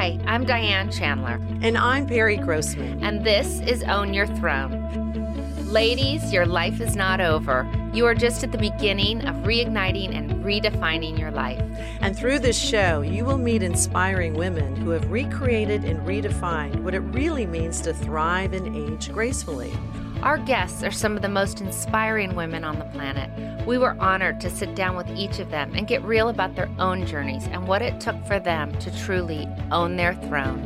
Hi, I'm Diane Chandler. And I'm Perry Grossman. And this is Own Your Throne. Ladies, your life is not over. You are just at the beginning of reigniting and redefining your life. And through this show, you will meet inspiring women who have recreated and redefined what it really means to thrive and age gracefully. Our guests are some of the most inspiring women on the planet. We were honored to sit down with each of them and get real about their own journeys and what it took for them to truly own their throne.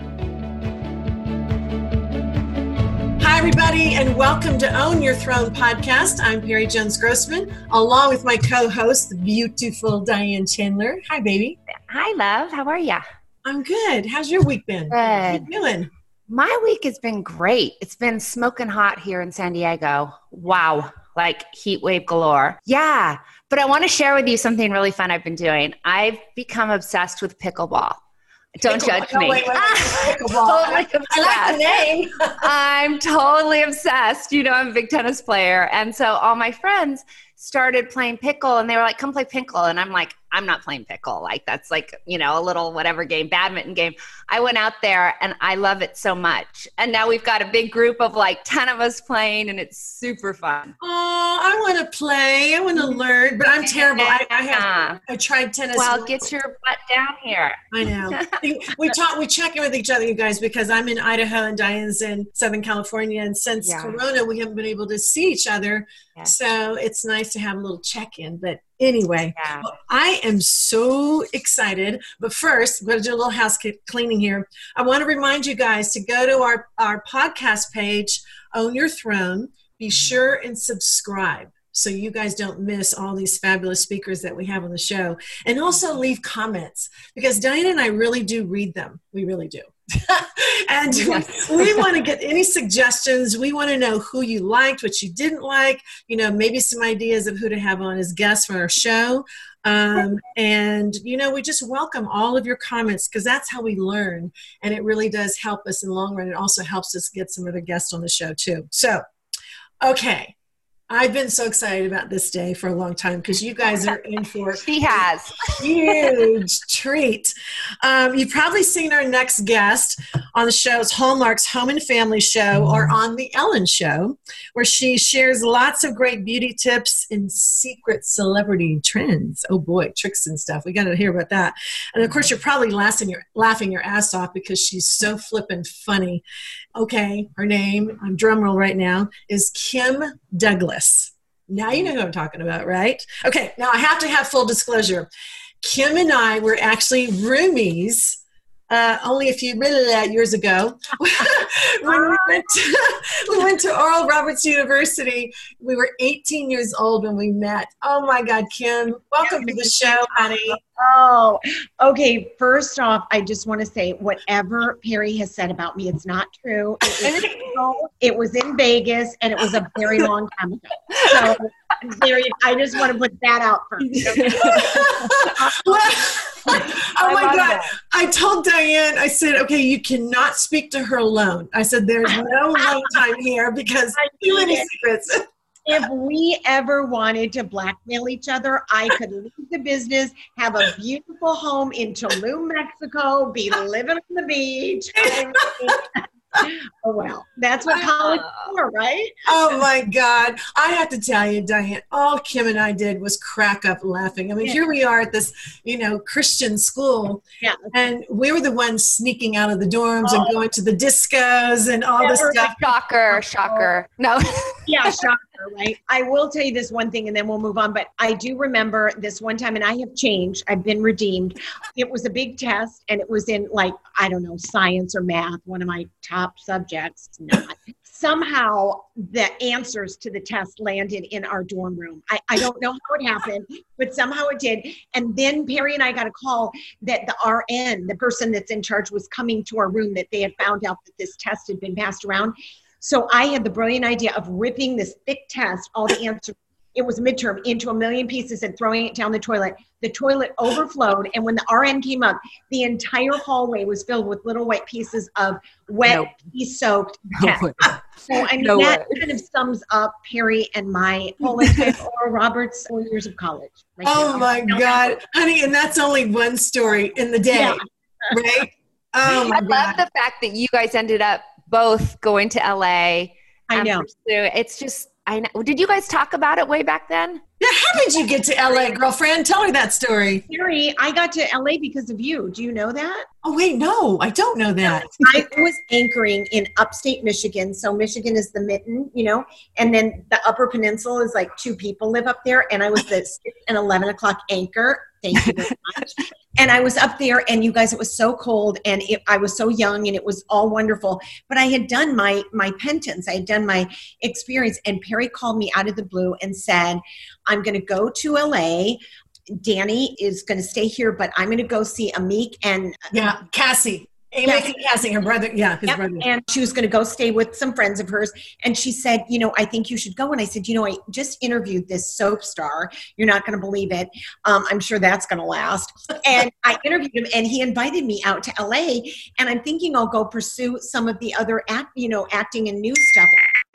Hi, everybody, and welcome to Own Your Throne podcast. I'm Perry Jones Grossman, along with my co-host, the beautiful Diane Chandler. Hi, baby. Hi, love. How are ya? I'm good. How's your week been? Good. How you doing? My week has been great. It's been smoking hot here in San Diego. Wow. Like heat wave galore. Yeah. But I want to share with you something really fun I've been doing. I've become obsessed with pickleball. Don't judge me. Wait. Pickleball. Totally obsessed. I like the name. I'm totally obsessed. You know, I'm a big tennis player. And so all my friends started playing pickle and they were like, come play pickle. And I'm like, I'm not playing pickle. Like that's like, you know, a little whatever game, badminton game. I went out there and I love it so much. And now we've got a big group of like 10 of us playing and it's super fun. Oh, I want to play. I want to learn, but I'm terrible. I tried tennis. Well, get your butt down here. I know. We check in with each other, you guys, because I'm in Idaho and Diane's in Southern California. And since Corona, we haven't been able to see each other. Yeah. So it's nice to have a little check-in. But anyway, well, I am so excited. But first, I'm going to do a little house cleaning here. I want to remind you guys to go to our podcast page, Own Your Throne. Be sure and subscribe so you guys don't miss all these fabulous speakers that we have on the show. And also leave comments because Diane and I really do read them. We really do. And we want to get any suggestions. We want to know who you liked, what you didn't like, you know, maybe some ideas of who to have on as guests for our show. And, you know, we just welcome all of your comments because that's how we learn. And it really does help us in the long run. It also helps us get some other guests on the show too. So, okay. I've been so excited about this day for a long time because you guys are in for a huge treat. You've probably seen our next guest on the show's Hallmark's Home and Family Show or on The Ellen Show, where she shares lots of great beauty tips and secret celebrity trends. Oh boy, tricks and stuff. We got to hear about that. And of course, you're probably laughing your ass off because she's so flippin' funny. Okay, her name, on drum roll right now, is Kim Douglas. Now you know who I'm talking about, right? Okay, now I have to have full disclosure. Kim and I were actually roomies only a few years ago. When we went to Oral Roberts University. We were 18 years old when we met. Oh my God, Kim, welcome to the show, honey. Oh, okay. First off, I just want to say whatever Perry has said about me, it's not true. It was in Vegas and it was a very long time ago. So I just want to put that out first. Oh my God. I told Diane, I said, okay, you cannot speak to her alone. I said, there's no alone time here because too many secrets. If we ever wanted to blackmail each other, I could leave the business, have a beautiful home in Tulum, Mexico, be living on the beach. Oh, well, that's what college is for, right? Oh, my God. I have to tell you, Diane, all Kim and I did was crack up laughing. I mean, here we are at this, you know, Christian school, and we were the ones sneaking out of the dorms and going to the discos and all this stuff. Shocker. No. Yeah, shocker, right? I will tell you this one thing and then we'll move on, but I do remember this one time, and I have changed. I've been redeemed. It was a big test, and it was in, like, I don't know, science or math, one of my top subjects. Not. Somehow the answers to the test landed in our dorm room. I don't know how it happened, but somehow it did. And then Perry and I got a call that the RN, the person that's in charge, was coming to our room, that they had found out that this test had been passed around. So I had the brilliant idea of ripping this thick test, all the answers, it was midterm, into a million pieces and throwing it down the toilet. The toilet overflowed, and when the RN came up, the entire hallway was filled with little white pieces of wet, pea-soaked test. So, I mean, that kind of sums up Perry and my whole entire Oral Roberts 4 years of college. Oh, my God. Honey, and that's only one story in the day, right? Oh my I love God. the fact that you guys ended up both going to LA. I know. It's just, I know. Did you guys talk about it way back then? Yeah, how did you get to LA, girlfriend? Tell her that story. Carrie, I got to LA because of you. Do you know that? Oh, wait, no, I don't know that. I was anchoring in upstate Michigan. So Michigan is the mitten, and then the Upper Peninsula is like 2 people live up there. And I was the 6 and 11 o'clock anchor. Thank you very much. And I was up there, and you guys, it was so cold, and I was so young, and it was all wonderful. But I had done my penance. I had done my experience. And Perry called me out of the blue and said, I'm going to go to LA. Danny is going to stay here, but I'm going to go see Amik and Cassie. Amy and Cassie, her brother. Yeah, his brother. And she was going to go stay with some friends of hers. And she said, I think you should go. And I said, I just interviewed this soap star. You're not going to believe it. I'm sure that's going to last. And I interviewed him, and he invited me out to LA. And I'm thinking I'll go pursue some of the other acting and news stuff.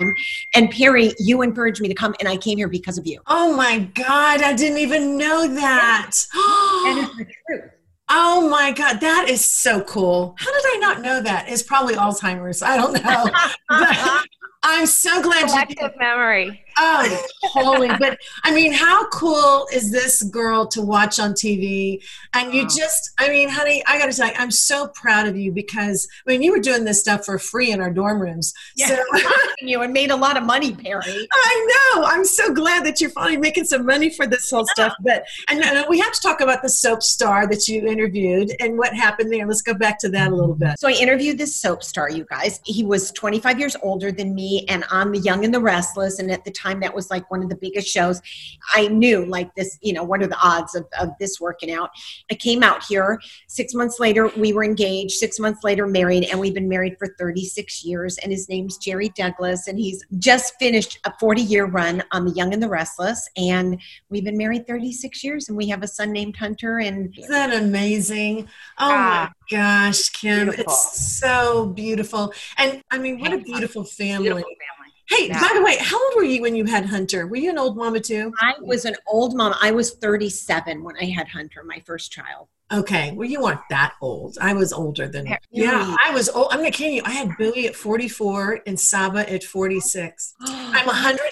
And Perry, you encouraged me to come, and I came here because of you. Oh my God, I didn't even know that. That is the truth. Oh my God, that is so cool. How did I not know that? It's probably Alzheimer's. I don't know. But I'm so glad you did. Memory. Oh, holy. But I mean, how cool is this girl to watch on TV? And you just, honey, I got to tell you, I'm so proud of you because, you were doing this stuff for free in our dorm rooms. Yeah, so, you and made a lot of money, Perry. I know. I'm so glad that you're finally making some money for this whole stuff. But and we have to talk about the soap star that you interviewed and what happened there. Let's go back to that a little bit. So I interviewed this soap star, you guys. He was 25 years older than me and on The Young and the Restless. And at the time, that was like one of the biggest shows. I knew like this, what are the odds of this working out? I came out here 6 months later, we were engaged, 6 months later married, and we've been married for 36 years. And his name's Jerry Douglas. And he's just finished a 40-year run on The Young and the Restless. And we've been married 36 years, and we have a son named Hunter. And isn't that amazing? Oh my gosh, Kim, beautiful. It's so beautiful. And what a beautiful family. Beautiful family. Hey, by the way, how old were you when you had Hunter? Were you an old mama too? I was an old mama. I was 37 when I had Hunter, my first child. Okay. Well, you weren't that old. I was older than you. Yeah, I was old. I'm not kidding you. I had Billy at 44 and Saba at 46. I'm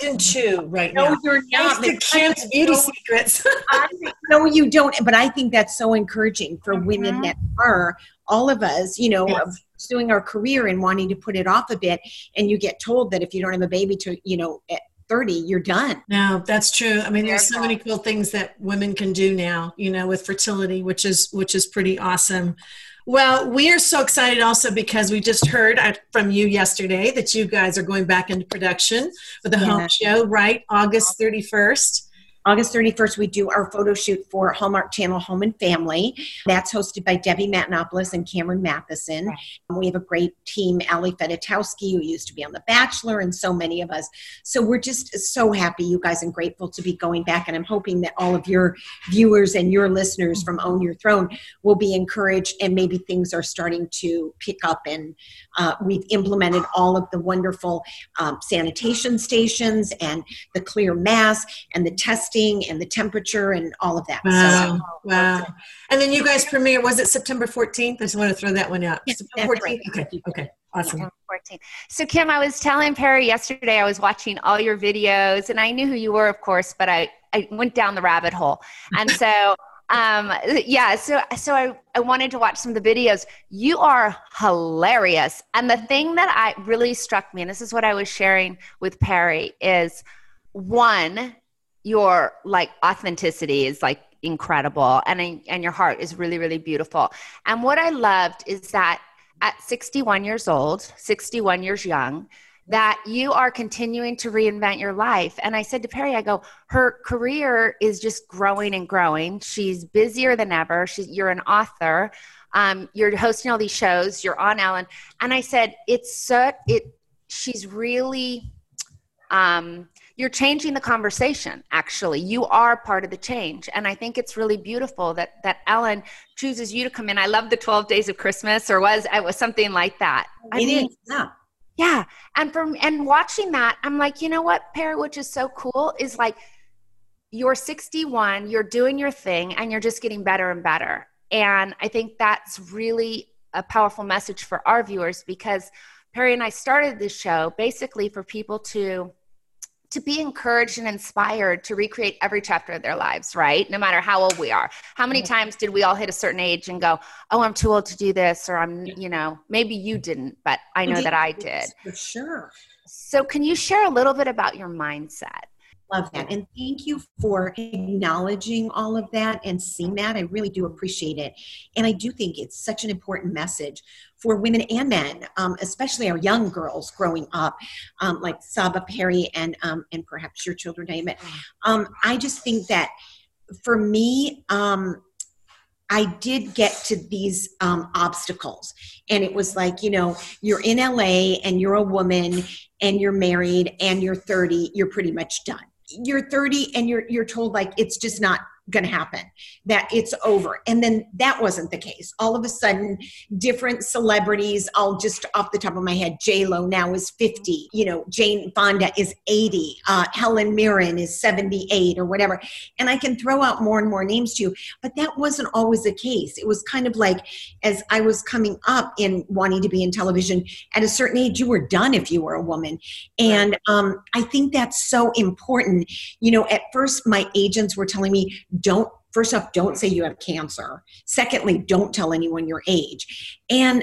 102 right now. No, you're not. Thanks to Kim's Beauty Secrets. No, you don't. But I think that's so encouraging for women that are, all of us, pursuing our career and wanting to put it off a bit. And you get told that if you don't have a baby to, at 30, you're done. No, that's true. There's so many cool things that women can do now, with fertility, which is pretty awesome. Well, we are so excited also because we just heard from you yesterday that you guys are going back into production for the home show, right? August 31st. August 31st, we do our photo shoot for Hallmark Channel Home and Family. That's hosted by Debbie Matenopoulos and Cameron Matheson. Right. We have a great team, Ali Fedotowsky, who used to be on The Bachelor, and so many of us. So we're just so happy, you guys, and grateful to be going back. And I'm hoping that all of your viewers and your listeners from Own Your Throne will be encouraged, and maybe things are starting to pick up. And we've implemented all of the wonderful sanitation stations and the clear mask and the testing and the temperature and all of that. Wow. Wow. And then you guys premiere, was it September 14th? I just want to throw that one out. Yes, September 14th? Right. Okay. Awesome. September 14th. So Kim, I was telling Perry yesterday, I was watching all your videos and I knew who you were, of course, but I went down the rabbit hole. And so so I wanted to watch some of the videos. You are hilarious. And the thing that really struck me, and this is what I was sharing with Perry, is one, your authenticity is incredible, and your heart is really, really beautiful. And what I loved is that at 61 years old, 61 years young, that you are continuing to reinvent your life. And I said to Perry, I go, her career is just growing and growing. She's busier than ever. You're an author. You're hosting all these shows. You're on Ellen. And I said, she's really, you're changing the conversation, actually. You are part of the change. And I think it's really beautiful that Ellen chooses you to come in. I love the 12 Days of Christmas, or was something like that. Yeah. And watching that, I'm like, you know what, Perry, which is so cool, is you're 61, you're doing your thing, and you're just getting better and better. And I think that's really a powerful message for our viewers, because Perry and I started this show basically for people to be encouraged and inspired to recreate every chapter of their lives, right? No matter how old we are. How many times did we all hit a certain age and go, oh, I'm too old to do this, or I'm, maybe you didn't, but I know that I did. For sure. So can you share a little bit about your mindset? Love that. And thank you for acknowledging all of that and seeing that. I really do appreciate it. And I do think it's such an important message for women and men, especially our young girls growing up, like Saba, Perry, and perhaps your children, Diane. I just think that for me, I did get to these obstacles. And it was like, you're in LA and you're a woman and you're married and you're 30, you're pretty much done. You're 30 and you're told like it's just not going to happen, that it's over. And then that wasn't the case. All of a sudden, different celebrities, I'll just off the top of my head, J-Lo now is 50, Jane Fonda is 80, Helen Mirren is 78 or whatever. And I can throw out more and more names to you, but that wasn't always the case. It was kind of like, as I was coming up in wanting to be in television, at a certain age, you were done if you were a woman. And I think that's so important. At first my agents were telling me, first off, don't say you have cancer. Secondly, don't tell anyone your age. And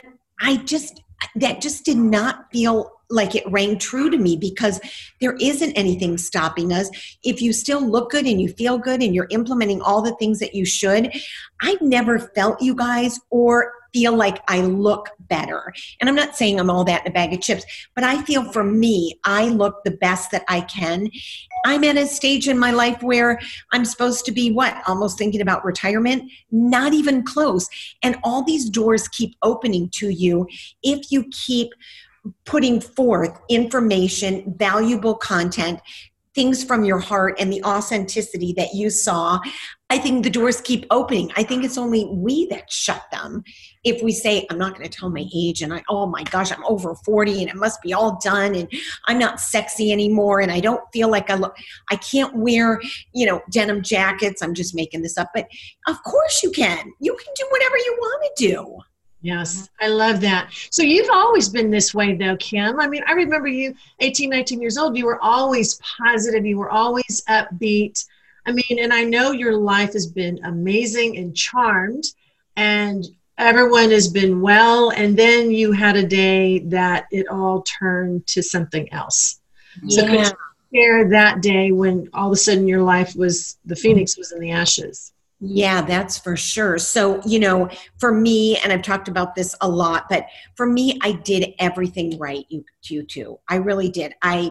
that just did not feel like it rang true to me, because there isn't anything stopping us. If you still look good and you feel good and you're implementing all the things that you should, I've never felt, you guys, or feel like I look better. And I'm not saying I'm all that in a bag of chips, but I feel for me, I look the best that I can. I'm at a stage in my life where I'm supposed to be almost thinking about retirement, not even close. And all these doors keep opening to you if you keep putting forth information, valuable content, things from your heart and the authenticity that you saw. I think the doors keep opening. I think it's only we that shut them. If we say, I'm not going to tell my age and oh my gosh, I'm over 40 and it must be all done and I'm not sexy anymore and I don't feel like I can't wear, denim jackets. I'm just making this up. But of course you can. You can do whatever you want to do. Yes, I love that. So you've always been this way though, Kim. I mean, I remember you 18, 19 years old, you were always positive. You were always upbeat. I mean, and I know your life has been amazing and charmed and everyone has been well. And then you had a day that it all turned to something else. Yeah. So could you share that day when all of a sudden your life was, the phoenix was in the ashes? Yeah, that's for sure. So, for me, and I've talked about this a lot, but for me, I did everything right, you two. I really did. I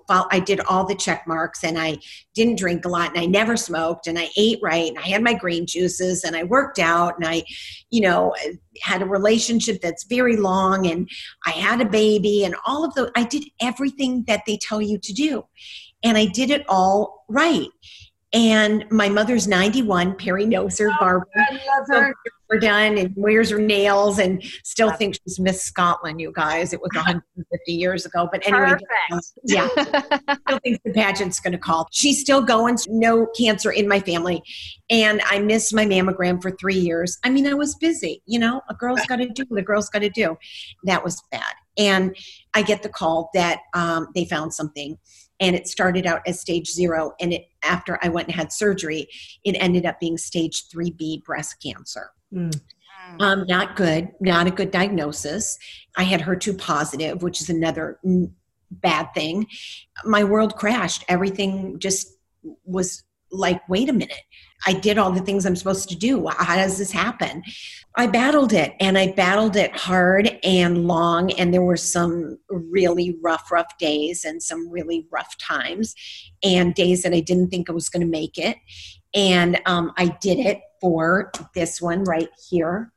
did all the check marks and I didn't drink a lot and I never smoked and I ate right and I had my green juices and I worked out and I, had a relationship that's very long and I had a baby and all of those. I did everything that they tell you to do and I did it all right. And my mother's 91. Perry knows her, Barbara. I love her. We're done and wears her nails and still thinks she's Miss Scotland, you guys. It was 150 years ago. But anyway, yeah. Still thinks the pageant's going to call. She's still going. No cancer in my family. And I missed my mammogram for 3 years. I mean, I was busy. A girl's got to do what a girl's got to do. That was bad. And I get the call that they found something. And it started out as stage 0. And after I went and had surgery, it ended up being stage 3B breast cancer. Not good, not a good diagnosis. I had HER2 positive, which is another bad thing. My world crashed. Everything just was like, wait a minute. I did all the things I'm supposed to do. How does this happen? I battled it and I battled it hard and long. And there were some really rough days and some really rough times and days that I didn't think I was going to make it. And I did it for this one right here.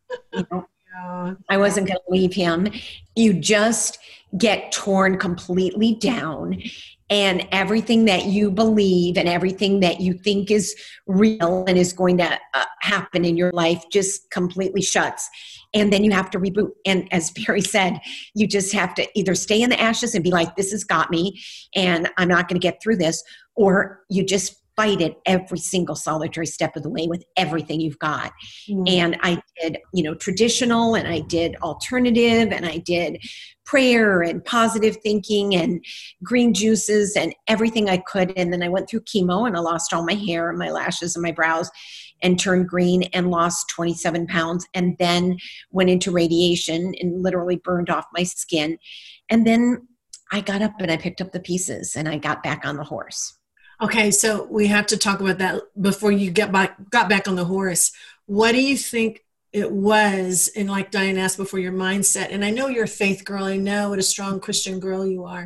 I wasn't going to leave him. You just get torn completely down. And everything that you believe and everything that you think is real and is going to happen in your life just completely shuts. And then you have to reboot. And as Perry said, you just have to either stay in the ashes and be like, this has got me and I'm not going to get through this. Or you just fight it every single solitary step of the way with everything you've got. And I did, traditional, and I did alternative, and I did prayer and positive thinking and green juices and everything I could. And then I went through chemo and I lost all my hair and my lashes and my brows and turned green and lost 27 pounds, and then went into radiation and literally burned off my skin. And then I got up and I picked up the pieces and I got back on the horse. Okay, so we have to talk about that before you got back on the horse. What do you think it was, and like Diane asked before, your mindset? And I know you're a faith girl. I know what a strong Christian girl you are.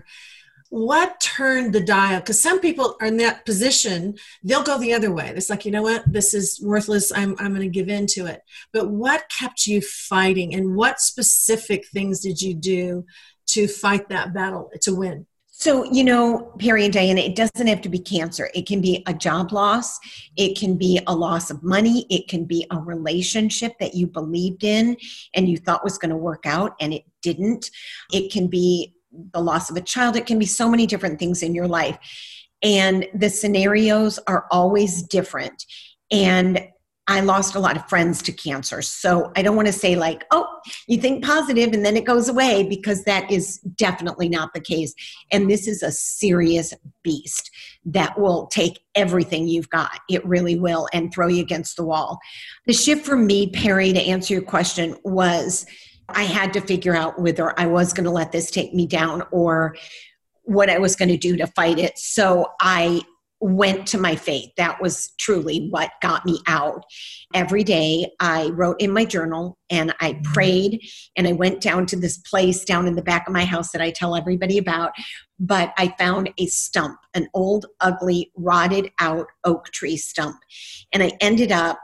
What turned the dial? Because some people are in that position, they'll go the other way. It's like, you know what, this is worthless. I'm going to give in to it. But what kept you fighting, and what specific things did you do to fight that battle to win? So, Perry and Diana, it doesn't have to be cancer. It can be a job loss. It can be a loss of money. It can be a relationship that you believed in and you thought was going to work out and it didn't. It can be the loss of a child. It can be so many different things in your life. And the scenarios are always different. And I lost a lot of friends to cancer. So I don't want to say like, oh, you think positive and then it goes away, because that is definitely not the case. And this is a serious beast that will take everything you've got. It really will, and throw you against the wall. The shift for me, Perry, to answer your question, was I had to figure out whether I was going to let this take me down or what I was going to do to fight it. So I went to my faith. That was truly what got me out. Every day I wrote in my journal and I prayed, and I went down to this place down in the back of my house that I tell everybody about. But I found a stump, an old, ugly, rotted out oak tree stump. And I ended up,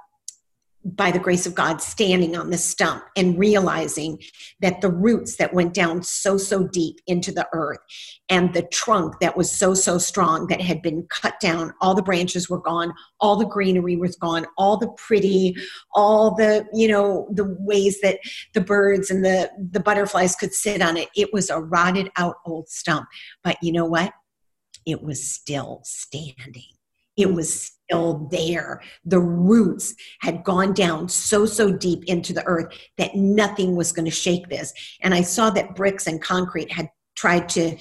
by the grace of God, standing on the stump and realizing that the roots that went down so deep into the earth, and the trunk that was so strong that had been cut down, all the branches were gone, all the greenery was gone, all the pretty, all the, the ways that the birds and the butterflies could sit on it. It was a rotted out old stump. But you know what? It was still standing. It was still there. The roots had gone down so deep into the earth that nothing was going to shake this. And I saw that bricks and concrete had tried to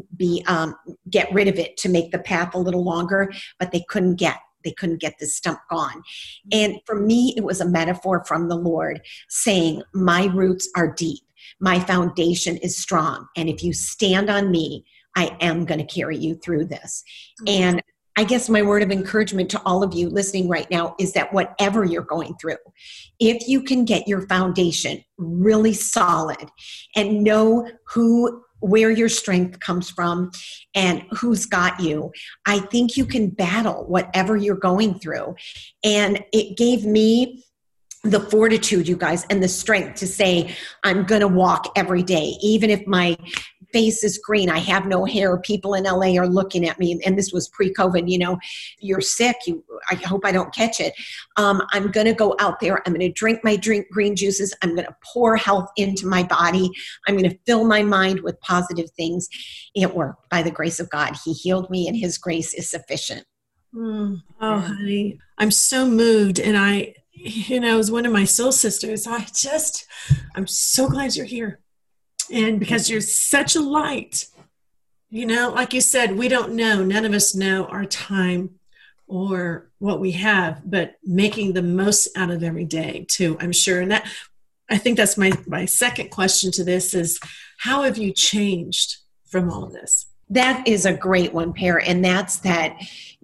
get rid of it to make the path a little longer, but they couldn't get this stump gone. And for me, it was a metaphor from the Lord saying, my roots are deep. My foundation is strong. And if you stand on me, I am going to carry you through this. And I guess my word of encouragement to all of you listening right now is that whatever you're going through, if you can get your foundation really solid and know where your strength comes from and who's got you, I think you can battle whatever you're going through. And it gave me the fortitude, you guys, and the strength to say, I'm going to walk every day, even if my face is green, I have no hair, people in LA are looking at me, and this was pre-COVID, you're sick, I hope I don't catch it. I'm going to go out there, I'm going to drink my green juices, I'm going to pour health into my body, I'm going to fill my mind with positive things. It worked by the grace of God. He healed me, and his grace is sufficient. Oh, honey, I'm so moved. And it was one of my soul sisters. I'm so glad you're here. And because you're such a light, like you said, we don't know, none of us know our time or what we have, but making the most out of every day too, I'm sure. And I think that's my second question to this is, how have you changed from all of this? That is a great one, Pear. And that's that,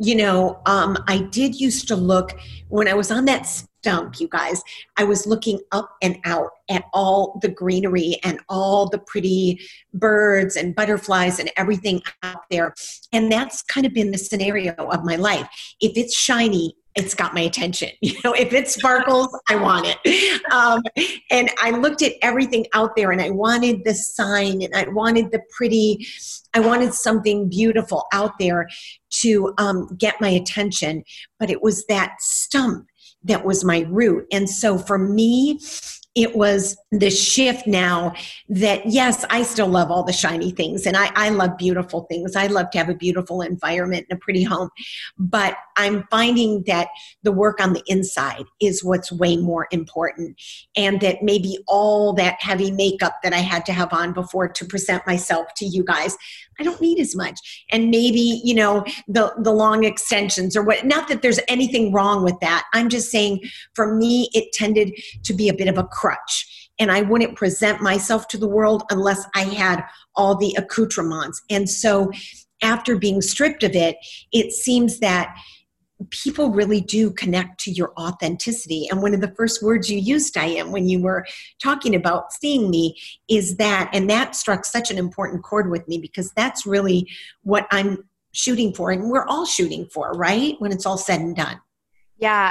I did used to look, when I was on that stump, you guys, I was looking up and out at all the greenery and all the pretty birds and butterflies and everything out there. And that's kind of been the scenario of my life. If it's shiny, it's got my attention. If it sparkles, I want it. And I looked at everything out there, and I wanted the sign, and I wanted I wanted something beautiful out there to get my attention. But it was that stump that was my root. And so for me, it was the shift now that, yes, I still love all the shiny things, and I love beautiful things. I love to have a beautiful environment and a pretty home. But I'm finding that the work on the inside is what's way more important, and that maybe all that heavy makeup that I had to have on before to present myself to you guys, I don't need as much. And maybe, the long extensions or what, not that there's anything wrong with that. I'm just saying for me, it tended to be a bit of a crutch, and I wouldn't present myself to the world unless I had all the accoutrements. And so after being stripped of it, it seems that people really do connect to your authenticity. And one of the first words you used, Diane, when you were talking about seeing me is that, and that struck such an important chord with me, because that's really what I'm shooting for. And we're all shooting for, right? When it's all said and done. Yeah.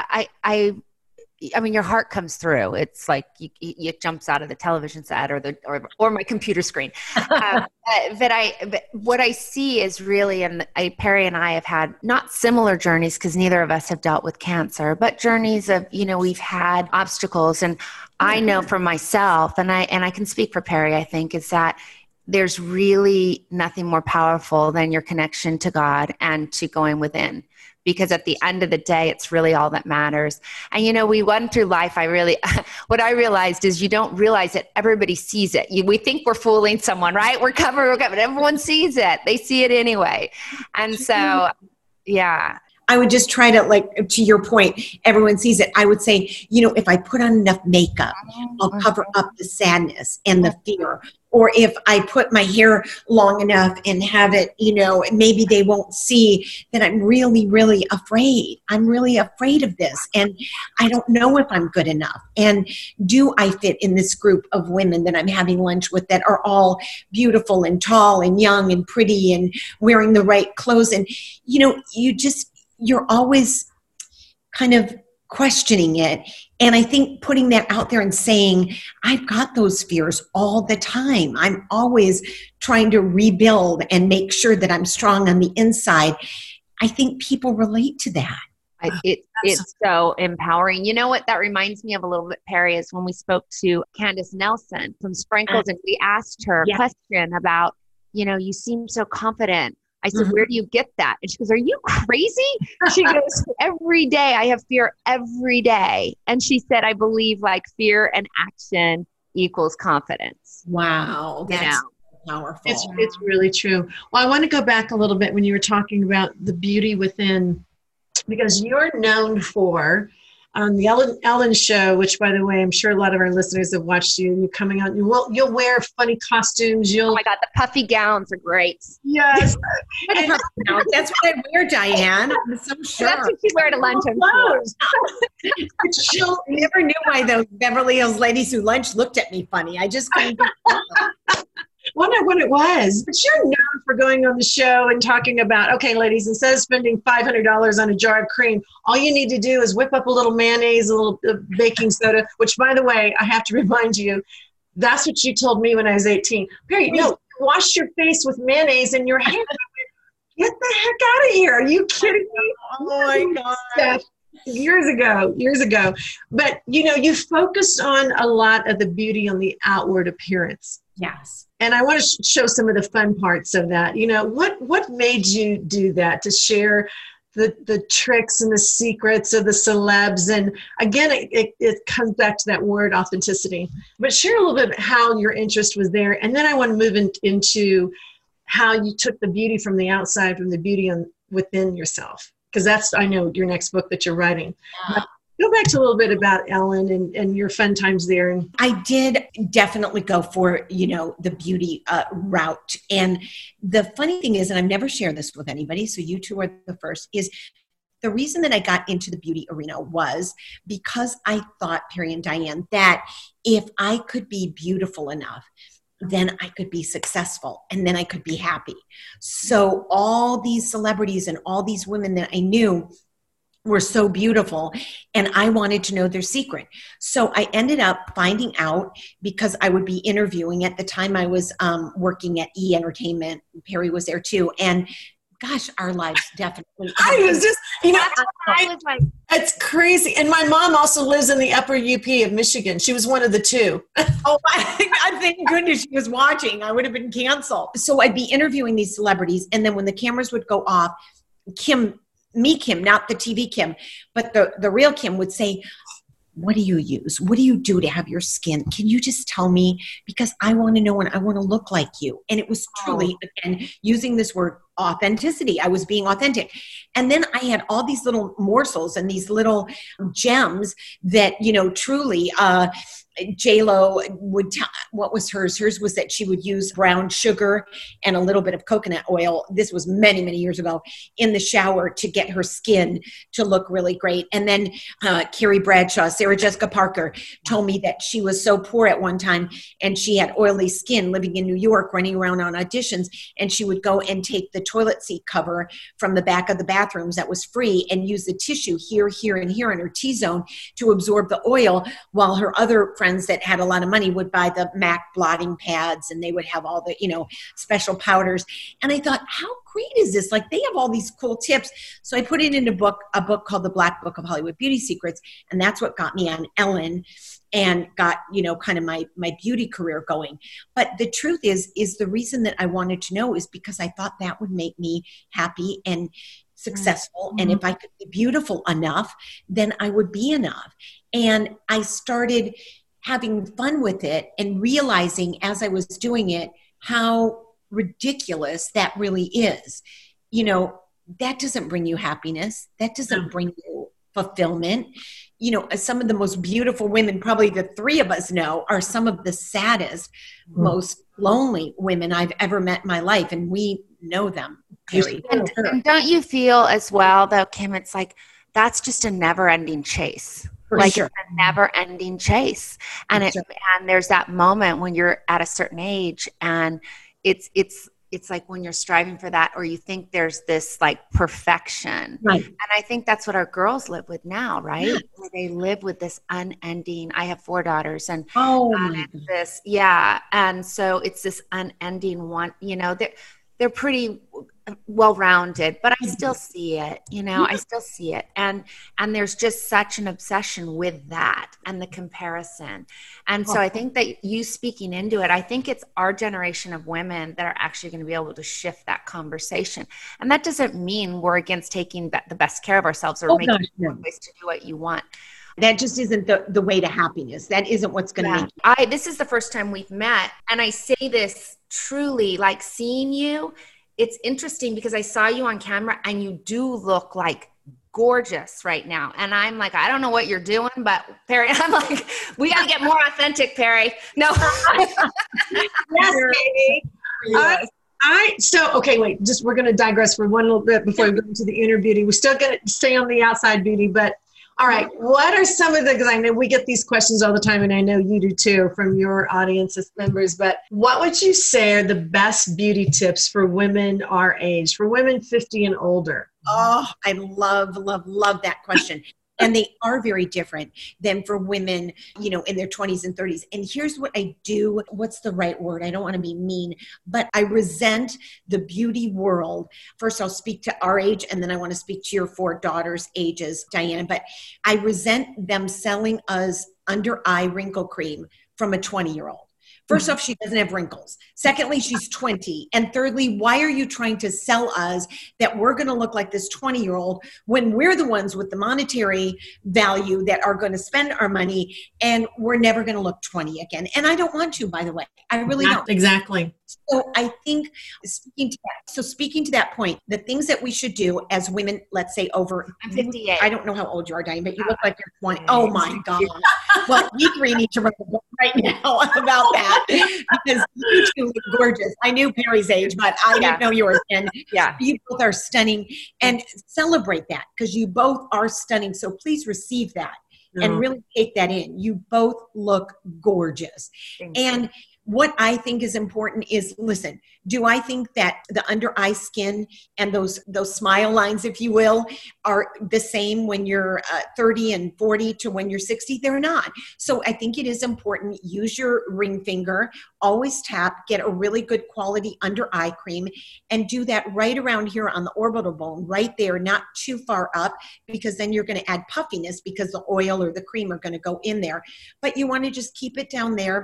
I mean, your heart comes through. It's like it jumps out of the television set or my computer screen. But what I see is really, and Perry and I have had not similar journeys because neither of us have dealt with cancer, but journeys of, we've had obstacles. And I know for myself, and I can speak for Perry, I think, is that there's really nothing more powerful than your connection to God and to going within. Because at the end of the day, it's really all that matters. And, we went through life. What I realized is you don't realize that everybody sees it. We think we're fooling someone, right? We're covered. Everyone sees it. They see it anyway. And so, yeah. I would just try to, like, to your point, everyone sees it. I would say, if I put on enough makeup, I'll cover up the sadness and the fear. Or if I put my hair long enough and have it, maybe they won't see that I'm really, really afraid. I'm really afraid of this. And I don't know if I'm good enough. And do I fit in this group of women that I'm having lunch with that are all beautiful and tall and young and pretty and wearing the right clothes? And, you're always kind of questioning it. And I think putting that out there and saying, I've got those fears all the time. I'm always trying to rebuild and make sure that I'm strong on the inside. I think people relate to that. It's so empowering. You know what that reminds me of a little bit, Perry, is when we spoke to Candace Nelson from Sprinkles, and we asked her a question about, you seem so confident. I said, where do you get that? And she goes, are you crazy? She goes, every day I have fear every day. And she said, I believe fear and action equals confidence. Wow. That's powerful. It's really true. Well, I want to go back a little bit when you were talking about the beauty within, because you're known for on the Ellen show, which, by the way, I'm sure a lot of our listeners have watched you coming out. You'll wear funny costumes. Oh my God, the puffy gowns are great. Yes. That's what I wear, Diane. I'm so sure. That's what you wear to lunch. I never knew why those Beverly Hills ladies who lunch looked at me funny. I just couldn't. Wonder what it was. But you're known for going on the show and talking about, okay, ladies, instead of spending $500 on a jar of cream, all you need to do is whip up a little mayonnaise, a little baking soda, which, by the way, I have to remind you, that's what you told me when I was 18. Perry, no, wash your face with mayonnaise in your hair. Get the heck out of here. Are you kidding me? Oh, my God. Years ago. But, you focused on a lot of the beauty on the outward appearance. Yes. And I want to show some of the fun parts of that. What made you do that, to share the tricks and the secrets of the celebs? And again, it comes back to that word authenticity. But share a little bit how your interest was there. And then I want to move into how you took the beauty from the outside, from the beauty within yourself. Because that's, I know, your next book that you're writing. Yeah. Go back to a little bit about Ellen and your fun times there. I did definitely go for, the beauty route. And the funny thing is, and I've never shared this with anybody, so you two are the first, is the reason that I got into the beauty arena was because I thought, Perry and Diane, that if I could be beautiful enough, then I could be successful and then I could be happy. So all these celebrities and all these women that I knew were so beautiful, and I wanted to know their secret. So I ended up finding out, because I would be interviewing. At the time I was working at E! Entertainment. Perry was there too. And gosh, our lives definitely. I was just, it's crazy. And my mom also lives in the upper UP of Michigan. She was one of the two. Oh, thank goodness she was watching. I would have been canceled. So I'd be interviewing these celebrities. And then when the cameras would go off, Kim me, Kim, not the TV Kim, but the real Kim would say, what do you use? What do you do to have your skin? Can you just tell me? Because I want to know and I want to look like you. And it was truly, again, using this word authenticity. I was being authentic. And then I had all these little morsels and these little gems that, you know, truly, J-Lo would tell, what was hers? Hers was that she would use brown sugar and a little bit of coconut oil. This was many, many years ago in the shower to get her skin to look really great. And then Carrie Bradshaw, Sarah Jessica Parker told me that she was so poor at one time and she had oily skin living in New York, running around on auditions. And she would go and take the toilet seat cover from the back of the bathrooms that was free and use the tissue here, here, and here in her T-zone to absorb the oil, while her other friends that had a lot of money would buy the MAC blotting pads and they would have all the, you know, special powders. And I thought, how great is this? Like, they have all these cool tips. So I put it in a book called The Black Book of Hollywood Beauty Secrets. And that's what got me on Ellen and got, you know, kind of my beauty career going. But the truth is the reason that I wanted to know is because I thought that would make me happy and successful. And if I could be beautiful enough, then I would be enough. And I started having fun with it and realizing as I was doing it how ridiculous that really is. You know, that doesn't bring you happiness. That doesn't bring you fulfillment. You know, some of the most beautiful women, probably the three of us know, are some of the saddest, most lonely women I've ever met in my life. And we know them. And don't you feel as well, though, Kim, it's like, that's just a never-ending chase. It's a never-ending chase. And and there's that moment when you're at a certain age and it's like when you're striving for that, or you think there's this like perfection. Right. And I think that's what our girls live with now, right? Yes. They live with this unending, I have 4 daughters and this, and so it's this unending one, you know, they're pretty well-rounded, but I still see it, you know, I still see it. And there's just such an obsession with that and the comparison. And so I think that you speaking into it, I think it's our generation of women that are actually going to be able to shift that conversation. And that doesn't mean we're against taking the best care of ourselves or making ways to do what you want. That just isn't the way to happiness. That isn't what's going to make you. This is the first time we've met. And I say this truly, like seeing you, it's interesting because I saw you on camera and you do look like gorgeous right now. And I'm like, I don't know what you're doing, but Perry, I'm like, we got to get more authentic, Perry. No. Yes, baby. Yes. Okay, wait, we're going to digress for one little bit before we go into the inner beauty. We're still going to stay on the outside beauty, but all right, what are some of because I know we get these questions all the time, and I know you do too from your audience members, but what would you say are the best beauty tips for women our age, for women 50 and older? Oh, I love, love, love that question. And they are very different than for women, you know, in their 20s and 30s. And here's what I do. What's the right word? I don't want to be mean, but I resent the beauty world. First, I'll speak to our age, and then I want to speak to your 4 daughters' ages, Diana. But I resent them selling us under eye wrinkle cream from a 20-year-old. First off, she doesn't have wrinkles. Secondly, she's 20. And thirdly, why are you trying to sell us that we're going to look like this 20-year-old when we're the ones with the monetary value that are going to spend our money and we're never going to look 20 again? And I don't want to, by the way. I really don't. Exactly. So I think speaking to that point, the things that we should do as women, let's say over, I'm 58. I don't know how old you are, Diane, but you look like you're 20. Oh my God. Well, we 3 need to write a book right now about that because you two look gorgeous. I knew Perry's age, but I didn't know yours. And you both are stunning, and celebrate that because you both are stunning. So please receive that and really take that in. You both look gorgeous. And what I think is important is, listen, do I think that the under eye skin and those smile lines, if you will, are the same when you're 30 and 40 to when you're 60? They're not. So I think it is important. Use your ring finger, always tap, get a really good quality under eye cream, and do that right around here on the orbital bone, right there, not too far up, because then you're going to add puffiness because the oil or the cream are going to go in there. But you want to just keep it down there.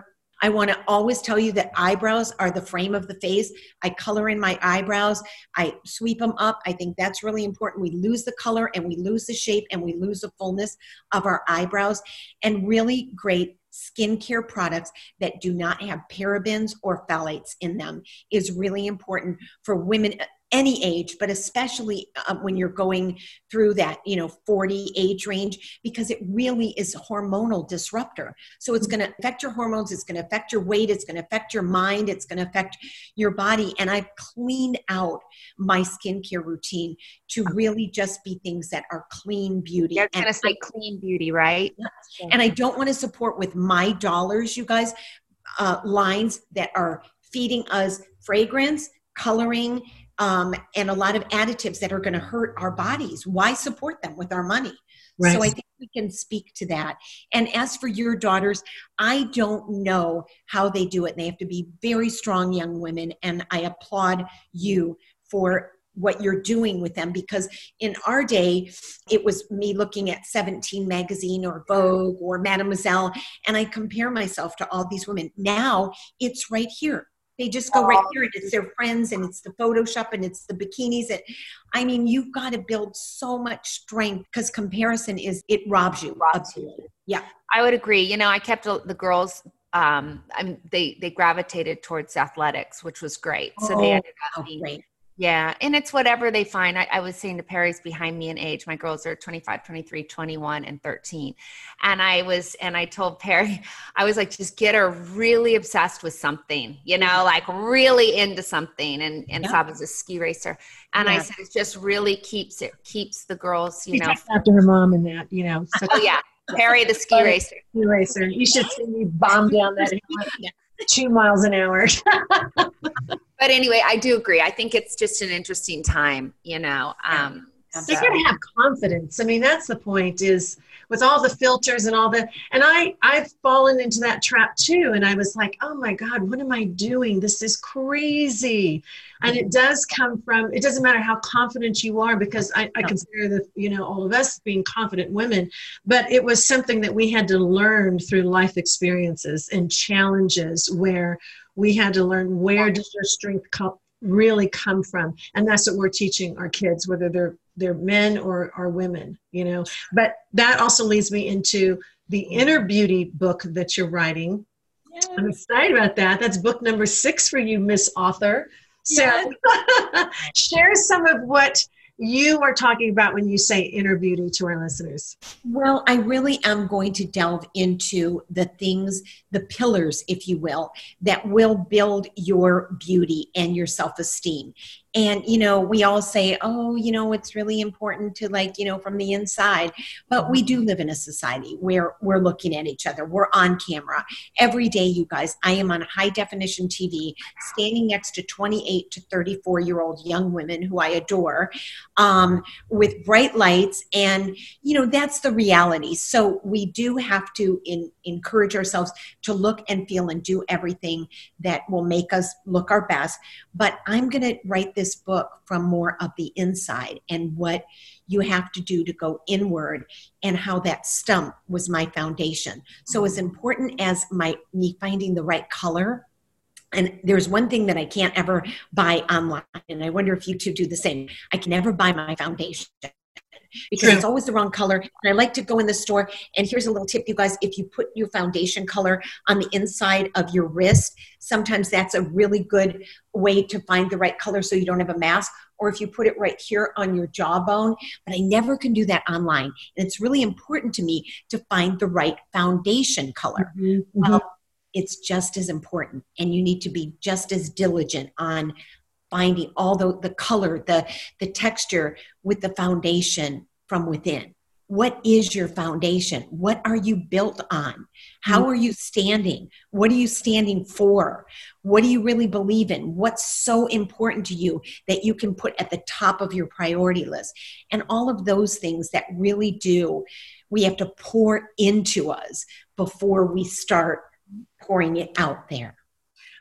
I want to always tell you that eyebrows are the frame of the face. I color in my eyebrows. I sweep them up. I think that's really important. We lose the color and we lose the shape and we lose the fullness of our eyebrows. And really great skincare products that do not have parabens or phthalates in them is really important for women any age, but especially when you're going through that, 40 age range, because it really is a hormonal disruptor. So it's going to affect your hormones. It's going to affect your weight. It's going to affect your mind. It's going to affect your body. And I've cleaned out my skincare routine to really just be things that are clean beauty. You're going to say clean beauty, right? And I don't want to support with my dollars, you guys, lines that are feeding us fragrance, coloring, and a lot of additives that are going to hurt our bodies. Why support them with our money? Right. So I think we can speak to that. And as for your daughters, I don't know how they do it. They have to be very strong young women. And I applaud you for what you're doing with them, because in our day, it was me looking at 17 magazine or Vogue or Mademoiselle, and I compare myself to all these women. Now it's right here. They just go right here, and it's their friends, and it's the Photoshop, and it's the bikinis. You've got to build so much strength, because comparison it robs you. Yeah, I would agree. I kept the girls. They gravitated towards athletics, which was great. So they ended up being great. Yeah. And it's whatever they find. I was saying to Perry's behind me in age, my girls are 25, 23, 21, and 13. And I told Perry, I was like, just get her really obsessed with something, like really into something. And Saba's a ski racer. And I said, it just really keeps the girls, After her mom and that, Oh yeah. Perry, the ski racer. Ski racer. You should see me bomb down that hill 2 miles an hour. But anyway, I do agree. I think it's just an interesting time, They're going to have confidence. That's the point, is with all the filters and I've fallen into that trap too. And I was like, oh my God, what am I doing? This is crazy. And it does come from, it doesn't matter how confident you are, because I consider all of us being confident women, but it was something that we had to learn through life experiences and challenges, where we had to learn, where does your strength really come from? And that's what we're teaching our kids, whether they're men or women, But that also leads me into the Inner Beauty book that you're writing. Yes. I'm excited about that. That's book number 6 for you, Miss Author. So share some of what you are talking about when you say inner beauty to our listeners. Well, I really am going to delve into the things, the pillars, if you will, that will build your beauty and your self-esteem. And, we all say, it's really important to from the inside. But we do live in a society where we're looking at each other. We're on camera. Every day, you guys, I am on high definition TV, standing next to 28 to 34-year-old young women who I adore, with bright lights. And, that's the reality. So we do have to encourage ourselves to look and feel and do everything that will make us look our best. But I'm going to write this book from more of the inside, and what you have to do to go inward, and how that stump was my foundation. So as important as me finding the right color, and there's one thing that I can't ever buy online, and I wonder if you two do the same. I can never buy my foundation, because it's always the wrong color. And I like to go in the store, and here's a little tip, you guys. If you put your foundation color on the inside of your wrist, sometimes that's a really good way to find the right color so you don't have a mask. Or if you put it right here on your jawbone, but I never can do that online. And it's really important to me to find the right foundation color. Mm-hmm. Well, it's just as important, and you need to be just as diligent on finding all the color, the texture with the foundation from within. What is your foundation? What are you built on? How are you standing? What are you standing for? What do you really believe in? What's so important to you that you can put at the top of your priority list? And all of those things that really we have to pour into us before we start pouring it out there.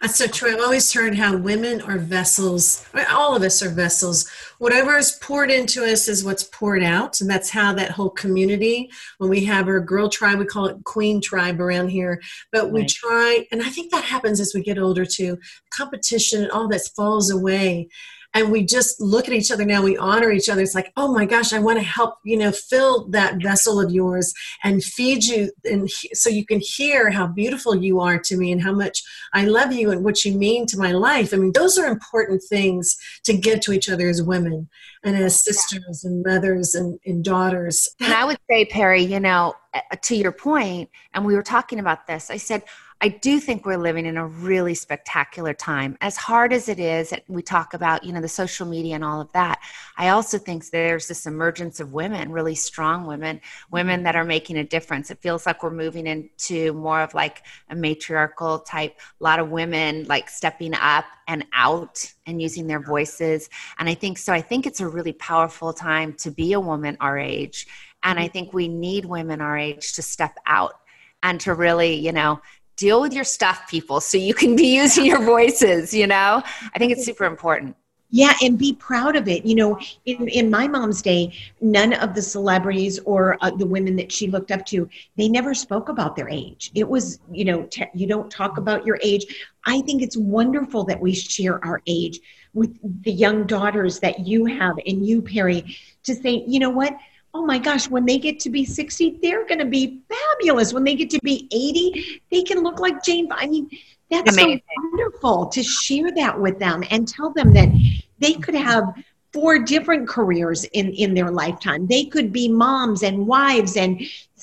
That's so true. I've always heard how women are vessels. All of us are vessels. Whatever is poured into us is what's poured out. And that's how that whole community, when we have our girl tribe, we call it queen tribe around here. But we try, and I think that happens as we get older too. Competition and all that falls away. And we just look at each other now, we honor each other. It's like, oh my gosh, I want to help, fill that vessel of yours and feed you. And so you can hear how beautiful you are to me and how much I love you and what you mean to my life. I mean, those are important things to give to each other as women and as sisters and mothers and daughters. And I would say, Perry, to your point, and we were talking about this, I said, I do think we're living in a really spectacular time. As hard as it is, we talk about, the social media and all of that. I also think there's this emergence of women, really strong women that are making a difference. It feels like we're moving into more of like a matriarchal type, a lot of women like stepping up and out and using their voices. And I think it's a really powerful time to be a woman our age. And I think we need women our age to step out and to really, deal with your stuff, people, so you can be using your voices, I think it's super important. Yeah, and be proud of it. In my mom's day, none of the celebrities or the women that she looked up to, they never spoke about their age. It was, you don't talk about your age. I think it's wonderful that we share our age with the young daughters that you have and you, Perry, to say, you know what? Oh my gosh, when they get to be 60, they're going to be fabulous. When they get to be 80, they can look like Jane. I mean, that's amazing. So wonderful to share that with them and tell them that they could have 4 different careers in their lifetime. They could be moms and wives and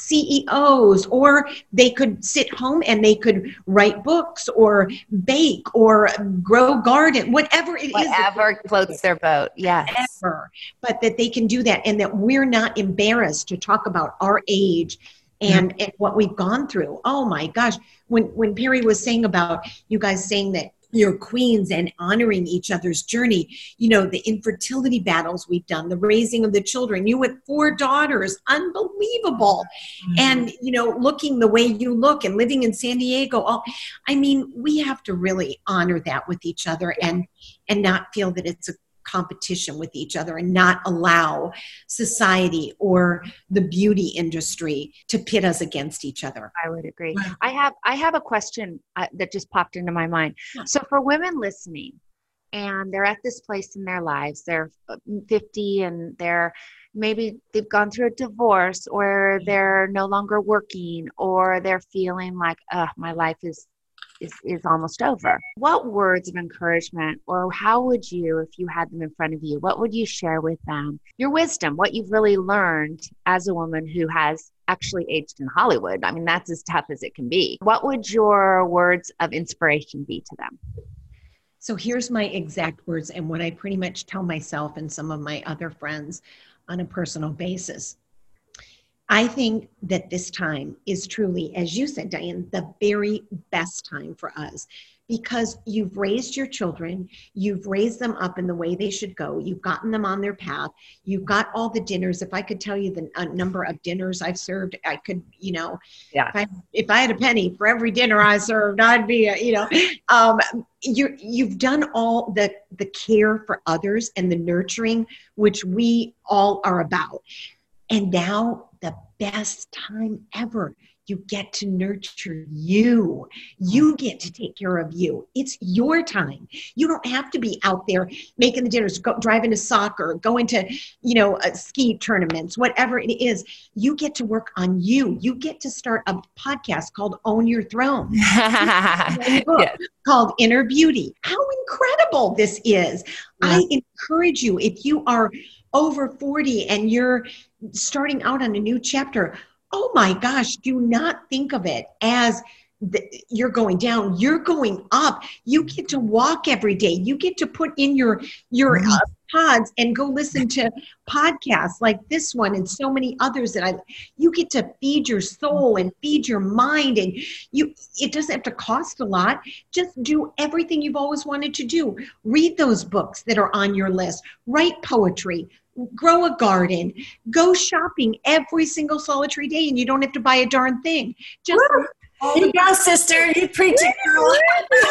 CEOs, or they could sit home and they could write books or bake or grow garden, whatever it is. Whatever floats their boat, yes. Whatever. But that they can do that and that we're not embarrassed to talk about our age and what we've gone through. Oh my gosh. When Perry was saying about you guys saying that you're queens and honoring each other's journey, the infertility battles we've done, the raising of the children, you with 4 daughters, unbelievable. And, looking the way you look and living in San Diego. We have to really honor that with each other and not feel that it's a competition with each other and not allow society or the beauty industry to pit us against each other. I would agree. I have a question that just popped into my mind. So for women listening and they're at this place in their lives, they're 50 and they've gone through a divorce or they're no longer working or they're feeling like, my life is almost over. What words of encouragement, or how would you, if you had them in front of you, what would you share with them? Your wisdom, what you've really learned as a woman who has actually aged in Hollywood. I mean, that's as tough as it can be. What would your words of inspiration be to them? So here's my exact words and what I pretty much tell myself and some of my other friends on a personal basis. I think that this time is truly, as you said, Diane, the very best time for us because you've raised your children, you've raised them up in the way they should go, you've gotten them on their path, you've got all the dinners. If I could tell you the number of dinners I've served, I could, if I had a penny for every dinner I served, I'd be, you've done all the care for others and the nurturing, which we all are about. And now the best time ever, you get to nurture you. You get to take care of you. It's your time. You don't have to be out there making the dinners, driving to soccer, going to, ski tournaments, whatever it is. You get to work on you. You get to start a podcast called Own Your Throne. Yes. Called Inner Beauty. How incredible this is. Yeah. I encourage you, if you are over 40 and you're starting out on a new chapter, oh my gosh, do not think of it as you're going down, you're going up. You get to walk every day. You get to put in your pods and go listen to podcasts like this one and so many others you get to feed your soul and feed your mind, and it doesn't have to cost a lot. Just do everything you've always wanted to do. Read those books that are on your list. Write poetry. Grow a garden. Go shopping every single solitary day, and you don't have to buy a darn thing. Just you go, sister. You preach it, girl.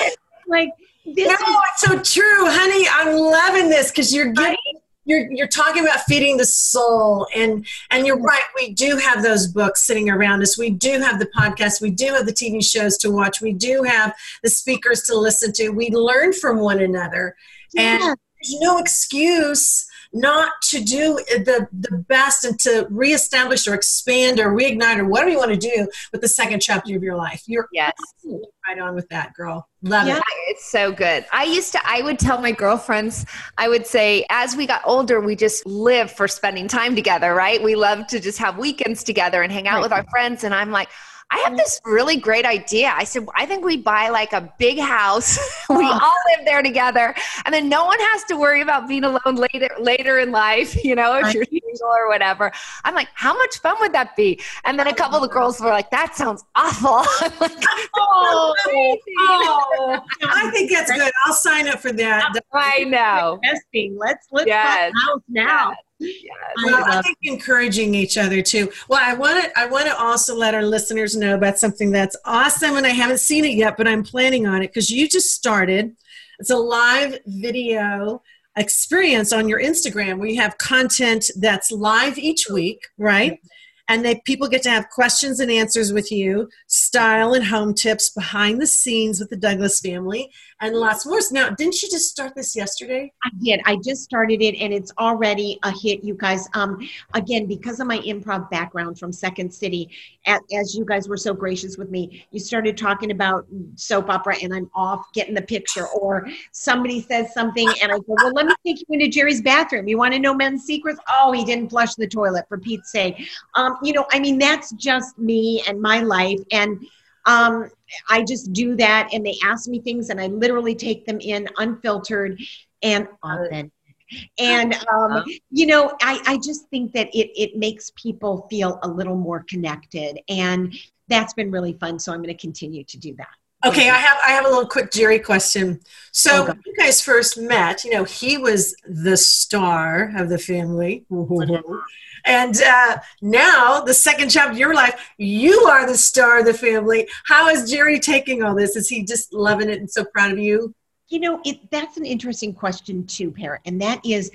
like, this no, is it's so true, honey. I'm loving this because right. you're talking about feeding the soul, and you're right. We do have those books sitting around us. We do have the podcasts. We do have the TV shows to watch. We do have the speakers to listen to. We learn from one another, and there's no excuse not to do the best and to reestablish or expand or reignite or whatever you want to do with the second chapter of your life. You're absolutely right on with that, girl. Love it. It's so good. I would tell my girlfriends, I would say, as we got older, we just live for spending time together, right? We love to just have weekends together and hang out with our friends. And I'm like, I have this really great idea. I said, I think we buy like a big house. We all live there together. And then no one has to worry about being alone later in life, you know, if you're single or whatever. I'm like, how much fun would that be? And then a couple of girls were like, that sounds awful. I'm like, I think that's good. I'll sign up for that. I know. Let's buy a house now. Yes. Well, I think encouraging each other too. Well, I want to also let our listeners know about something that's awesome, and I haven't seen it yet, but I'm planning on it because you just started. It's a live video experience on your Instagram where you have content that's live each week, right? And people get to have questions and answers with you, style and home tips behind the scenes with the Douglas family, and lots more. Now, didn't you just start this yesterday? I did. I just started it, and it's already a hit, you guys. Again, because of my improv background from Second City, as you guys were so gracious with me, you started talking about soap opera, and I'm off getting the picture. Or somebody says something, and I go, well, let me take you into Jerry's bathroom. You want to know men's secrets? Oh, he didn't flush the toilet, for Pete's sake. You know, I mean, that's just me and my life. And I just do that, and they ask me things, and I literally take them in unfiltered and authentic. And, you know, I just think that it makes people feel a little more connected, and that's been really fun. So I'm going to continue to do that. Okay, I have a little quick Jerry question. So when you guys first met, you know, he was the star of the family. And now, the second chapter of your life, you are the star of the family. How is Jerry taking all this? Is he just loving it and so proud of you? You know, that's an interesting question too, Parrot. And that is,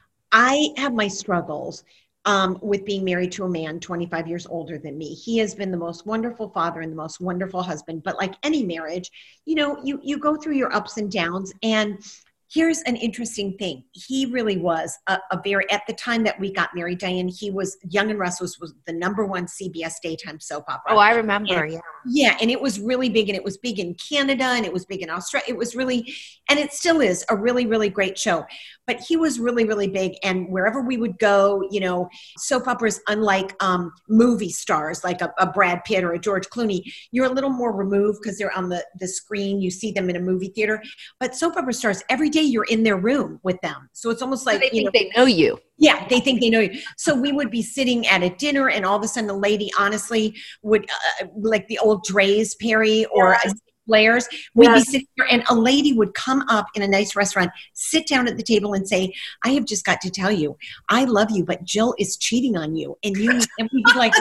I have my struggles with being married to a man 25 years older than me. He has been the most wonderful father and the most wonderful husband. But like any marriage, you know, you go through your ups and downs. And here's an interesting thing. He really was a very, at the time that we got married, Diane, he was, Young and Restless was the #1 CBS daytime soap opera. Oh, I remember, Yeah, and it was really big, and it was big in Canada, and it was big in Australia. It was really, and it still is, a really, really great show. But he was really, really big, and wherever we would go, you know, soap operas, unlike movie stars like a Brad Pitt or a George Clooney, you're a little more removed because they're on the screen. You see them in a movie theater. But soap opera stars, every day you're in their room with them. So it's almost like, they think they know you. Yeah, they think they know you. So we would be sitting at a dinner, and all of a sudden a lady honestly would, like the old Dre's, Perry, or Blair's, we'd be sitting there, and a lady would come up in a nice restaurant, sit down at the table and say, I have just got to tell you, I love you, but Jill is cheating on you. And we'd be like,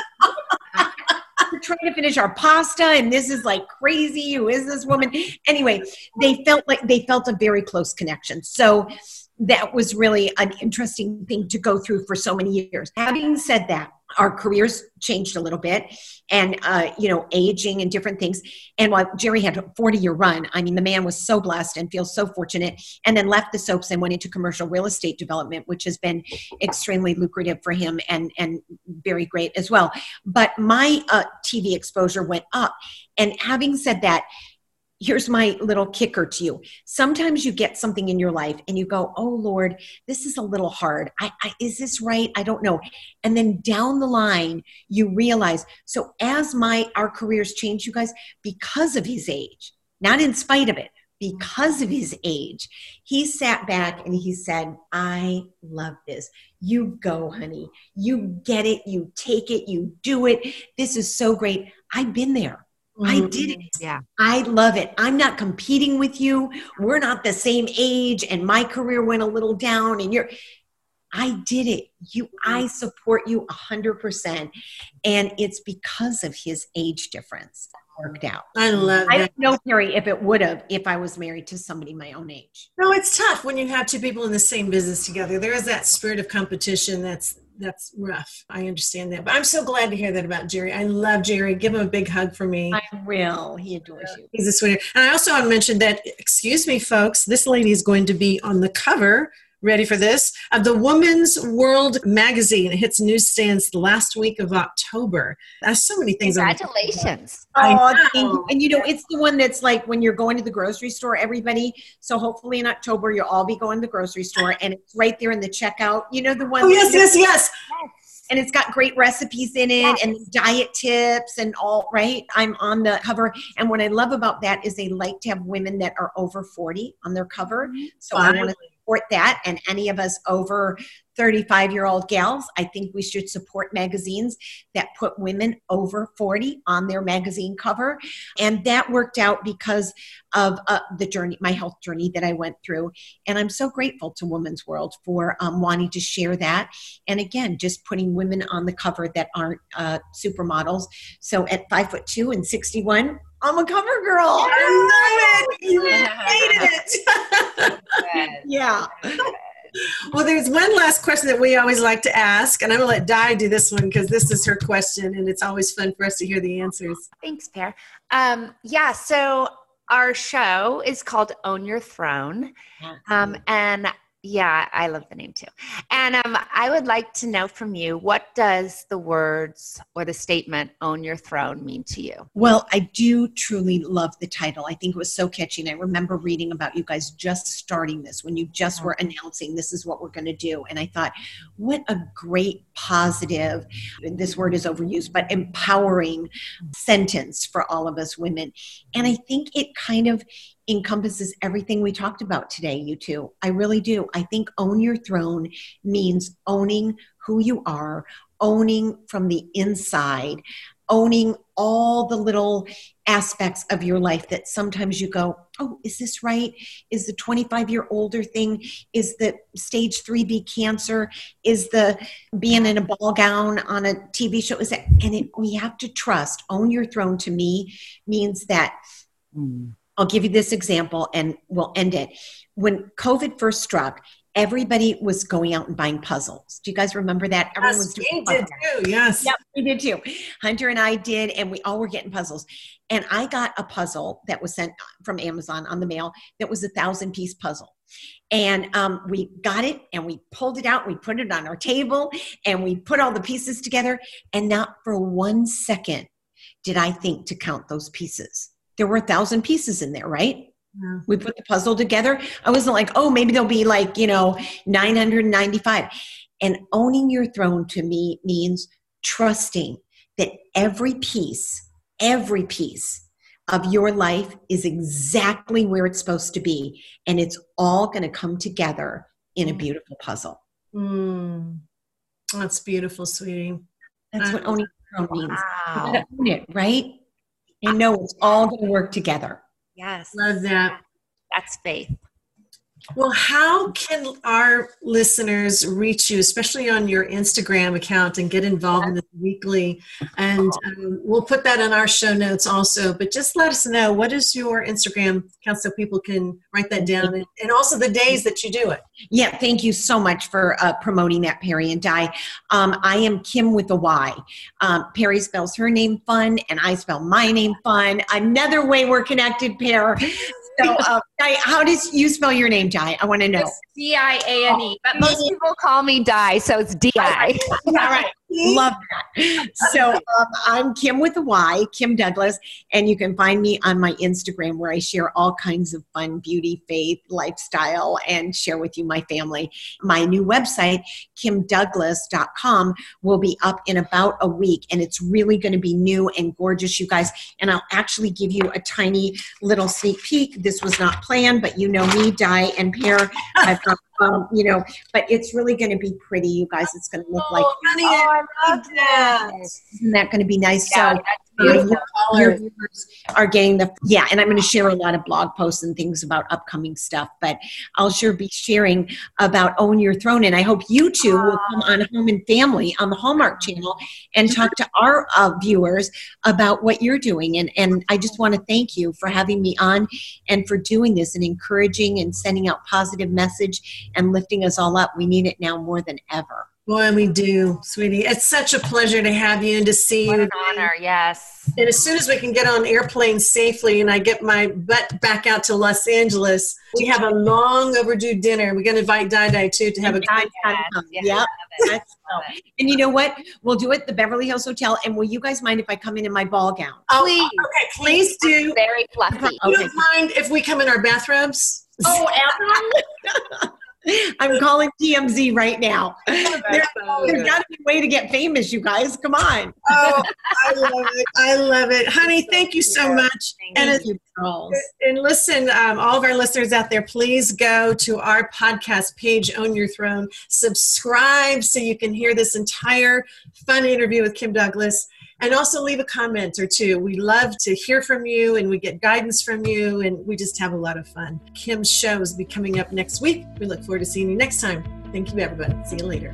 we're trying to finish our pasta, and this is like crazy. Who is this woman? Anyway, they felt a very close connection. So that was really an interesting thing to go through for so many years. Having said that, our careers changed a little bit, and, you know, aging and different things. And while Jerry had a 40-year run, I mean, the man was so blessed and feels so fortunate, and then left the soaps and went into commercial real estate development, which has been extremely lucrative for him and very great as well. But my TV exposure went up. And having said that, here's my little kicker to you. Sometimes you get something in your life and you go, oh Lord, this is a little hard. Is this right? I don't know. And then down the line, you realize, so as our careers change, you guys, because of his age, not in spite of it, because of his age, he sat back and he said, I love this. You go, honey. You get it. You take it. You do it. This is so great. I've been there. I did it. Yeah. I love it. I'm not competing with you. We're not the same age, and my career went a little down, and I did it. I support you 100%. And it's because of his age difference. worked out. I love I that. don't know, Perry, if it would have if I was married to somebody my own age. No, it's tough when you have two people in the same business together. There is that spirit of competition that's rough. I understand that. But I'm so glad to hear that about Jerry. I love Jerry. Give him a big hug for me. I will. He adores you. He's a sweetheart. And I also want to mention that, excuse me, folks, this lady is going to be on the cover, ready for this, of the Women's World magazine. It hits newsstands the last week of October. There's so many things. Congratulations. Oh, thank you. And it's the one that's like when you're going to the grocery store, everybody. So hopefully in October, you'll all be going to the grocery store and it's right there in the checkout. You know, the one. Oh, yes. And it's got great recipes in it and diet tips and all, right? I'm on the cover. And what I love about that is they like to have women that are over 40 on their cover. So I want to support that. And any of us over 35-year-old gals, I think we should support magazines that put women over 40 on their magazine cover. And that worked out because of the journey, my health journey that I went through. And I'm so grateful to Women's World for wanting to share that. And again, just putting women on the cover that aren't supermodels. So at 5'2" and 61, I'm a cover girl. I love it. You made it. Yeah. Well, there's one last question that we always like to ask, and I'm going to let Di do this one because this is her question, and it's always fun for us to hear the answers. Thanks, Pear. So our show is called Own Your Throne, and yeah, I love the name too. And I would like to know from you, what does the words or the statement "Own Your Throne" mean to you? Well, I do truly love the title. I think it was so catchy. And I remember reading about you guys just starting this, when you just were announcing this is what we're going to do. And I thought, what a great positive, this word is overused, but empowering sentence for all of us women. And I think it kind of encompasses everything we talked about today, you two. I really do. I think own your throne means owning who you are, owning from the inside, owning all the little aspects of your life that sometimes you go, oh, is this right? Is the 25-year-older thing? Is the stage 3B cancer? Is the being in a ball gown on a TV show? Is that? And we have to trust. Own your throne to me means that I'll give you this example and we'll end it. When COVID first struck, everybody was going out and buying puzzles. Do you guys remember that? Everyone was doing puzzles. Did too, yes. Yep, we did too. Hunter and I did, and we all were getting puzzles. And I got a puzzle that was sent from Amazon on the mail that was a 1,000-piece puzzle. And we got it and we pulled it out, we put it on our table and we put all the pieces together. And not for 1 second did I think to count those pieces. There were 1,000 pieces in there, right? Yeah. We put the puzzle together. I wasn't like, oh, maybe there'll be 995. And owning your throne to me means trusting that every piece of your life is exactly where it's supposed to be. And it's all going to come together in a beautiful puzzle. That's beautiful, sweetie. That's what owning your throne means. You gotta own it, right? And know it's all going to work together. Yes. Love that. That's faith. Well, how can our listeners reach you, especially on your Instagram account, and get involved in this weekly? And we'll put that in our show notes also. But just let us know, what is your Instagram account so people can write that down, and also the days that you do it. Yeah, thank you so much for promoting that, Perry and Di. I am Kim with a Y. Perry spells her name fun, and I spell my name fun. Another way we're connected, Pear. So, Di, how does you spell your name, Di? I want to know. It's Diane, but most people call me Di, so it's Di. All right. Love that. So I'm Kim with a Y, Kim Douglas, and you can find me on my Instagram where I share all kinds of fun, beauty, faith, lifestyle, and share with you my family. My new website, kimdouglas.com, will be up in about a week, and it's really going to be new and gorgeous, you guys. And I'll actually give you a tiny little sneak peek. This was not planned, but you know me, Di and Pear. I've got but it's really going to be pretty, you guys. It's going to look like, honey, I love that. Isn't that going to be nice? Yeah, So beautiful. your viewers are getting and I'm going to share a lot of blog posts and things about upcoming stuff, but I'll sure be sharing about Own Your Throne. And I hope you two will come on Home and Family on the Hallmark Channel and talk to our viewers about what you're doing. And I just want to thank you for having me on and for doing this and encouraging and sending out positive message and lifting us all up. We need it now more than ever. Boy, we do, sweetie. It's such a pleasure to have you and to see you. What an honor, yes. And as soon as we can get on airplanes safely and I get my butt back out to Los Angeles, we have a long overdue dinner. We're going to invite Di too to have a good time. Yeah. And you know what? We'll do it at the Beverly Hills Hotel. And will you guys mind if I come in my ball gown? Please. Okay, please do. Very fluffy. You don't mind if we come in our bathrobes? Oh, I'm calling TMZ right now. There's got to be a way to get famous, you guys. Come on. Oh, I love it. I love it. Honey, thank you so much. Thank you, girls. And listen, all of our listeners out there, please go to our podcast page, Own Your Throne. Subscribe so you can hear this entire fun interview with Kim Douglas. And also leave a comment or two. We love to hear from you and we get guidance from you and we just have a lot of fun. Kim's show is be coming up next week. We look forward to seeing you next time. Thank you, everybody. See you later.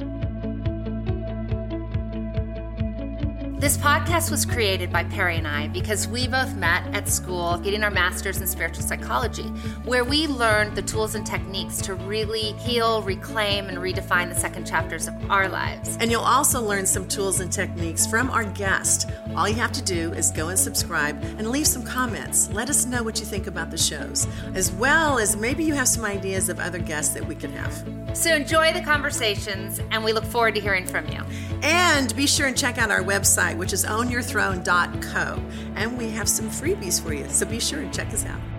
This podcast was created by Perry and I because we both met at school getting our master's in spiritual psychology, where we learned the tools and techniques to really heal, reclaim, and redefine the second chapters of our lives. And you'll also learn some tools and techniques from our guest. All you have to do is go and subscribe and leave some comments. Let us know what you think about the shows, as well as maybe you have some ideas of other guests that we could have. So enjoy the conversations, and we look forward to hearing from you. And be sure and check out our website, which is ownyourthrone.co. And we have some freebies for you, so be sure and check us out.